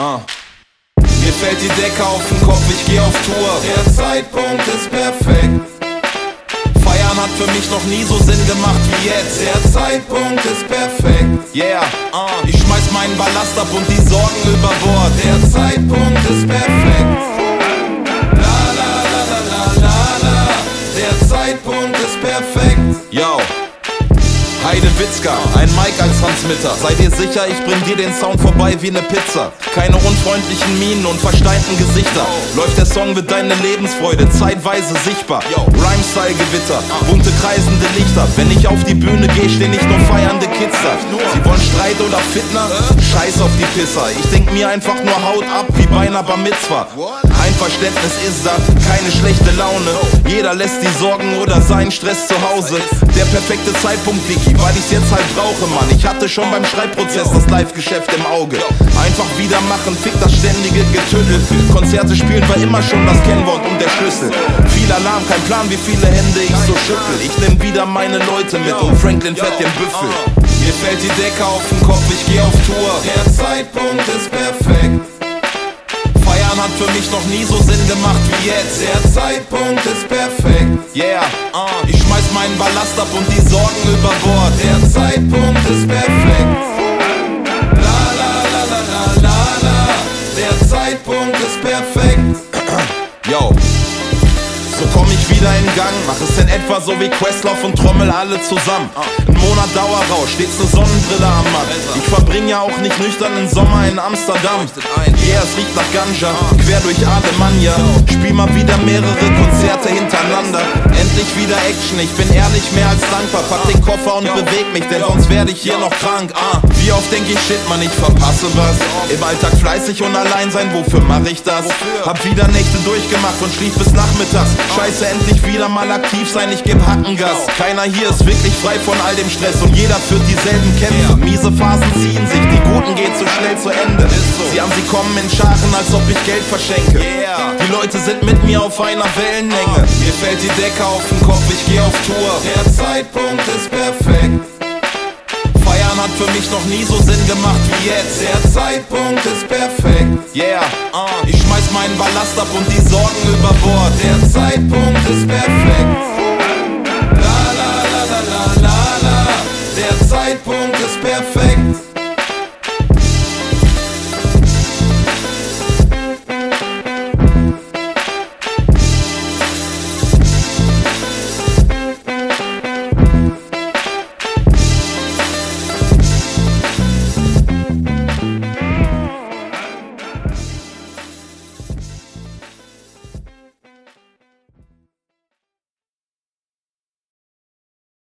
Mir fällt die Decke auf den Kopf, ich geh auf Tour. Der Zeitpunkt ist perfekt. Feiern hat für mich noch nie so Sinn gemacht wie jetzt. Der Zeitpunkt ist perfekt. Yeah, ich schmeiß meinen Ballast ab und die Sorgen über Bord. Der Zeitpunkt ist perfekt. La la la la la la la. Der Zeitpunkt ist perfekt. Yo, Heidewitzka, ein Mic als Transmitter. Seid ihr sicher, ich bring dir den Sound vorbei wie ne Pizza. Keine unfreundlichen Mienen und versteinten Gesichter. Läuft der Song, wird deine Lebensfreude zeitweise sichtbar. Rhymestyle-Gewitter, bunte kreisende Lichter. Wenn ich auf die Bühne geh, stehen nicht nur feiernde Kids da. Sie wollen Streit oder Fitner? Scheiß auf die Pisser. Ich denk mir einfach nur Haut ab wie bei einer Bar Mitzwa. Einverständnis ist da, keine schlechte Laune. Jeder lässt die Sorgen oder seinen Stress zu Hause. Der perfekte Zeitpunkt, Dicky, weil ich's jetzt halt brauche, Mann. Ich hatte schon beim Schreibprozess das Live-Geschäft im Auge. Einfach wieder machen, fick das ständige Getüdel. Konzerte spielen war immer schon das Kennwort und der Schlüssel. Viel Alarm, kein Plan, wie viele Hände ich so schüttel. Ich nehm wieder meine Leute mit und Franklin fährt den Büffel. Mir fällt die Decke auf den Kopf, ich geh auf Tour. Der Zeitpunkt ist perfekt. Feiern hat für mich noch nie so Sinn gemacht wie jetzt. Der Zeitpunkt ist perfekt. Yeah, ich schmeiß meinen Ballast ab und die Sorgen über Bord. Der Zeitpunkt ist perfekt. La la la la la la la. Der Zeitpunkt ist perfekt. Yo, so komm ich wieder in Gang. Mach es in etwa so wie Questlove und trommel alle zusammen. Ein Monat Dauerrausch, stets ne Sonnenbrille am Mann. Ich verbring ja auch nicht nüchtern den Sommer in Amsterdam. Yeah, es riecht nach Ganja, quer durch Alemannia. Spiel mal wieder mehrere Konzerte hintereinander. Endlich wieder Action, ich bin ehrlich mehr als dankbar. Pack den Koffer und beweg mich, denn sonst werde ich hier noch krank. Wie oft denk ich, shit man, ich verpasse was. Im Alltag fleißig und allein sein, wofür mach ich das? Hab wieder Nächte durchgemacht und schlief bis nachmittags. Scheiße, endlich wieder mal aktiv sein, ich geb Hackengas. Keiner hier ist wirklich frei von all dem Stress und jeder führt dieselben Kämpfe. Miese Phasen ziehen sich, die Guten gehen zu schnell zu Ende. Sie haben sie kommen in Scharen, als ob ich Geld verschenke. Die Leute sind mit mir auf einer Wellenlänge. Mir fällt die Decke auf den Kopf, ich geh auf Tour. Der Zeitpunkt ist perfekt. Feiern hat für mich noch nie so Sinn gemacht wie jetzt. Der Zeitpunkt ist perfekt. Yeah, ich schmeiß meinen Ballast ab und die Sorgen über Bord. Der Zeitpunkt ist perfekt. La la la la la la la. Der Zeitpunkt ist perfekt.